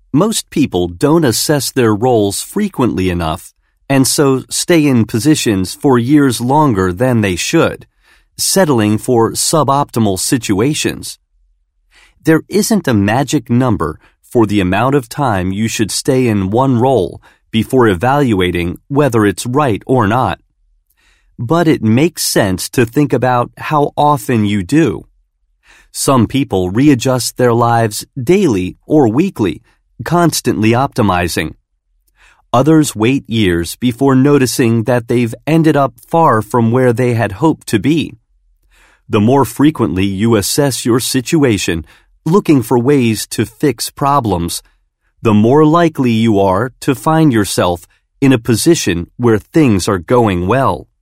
Most people don't assess their roles frequently enough, and so stay in positions for years longer than they should, settling for suboptimal situations. There isn't a magic number for the amount of time you should stay in one role before evaluating whether it's right or not. But it makes sense to think about how often you do. Some people readjust their lives daily or weekly, constantly optimizing. Others wait years before noticing that they've ended up far from where they had hoped to be. The more frequently you assess your situation, looking for ways to fix problems, the more likely you are to find yourself in a position where things are going well.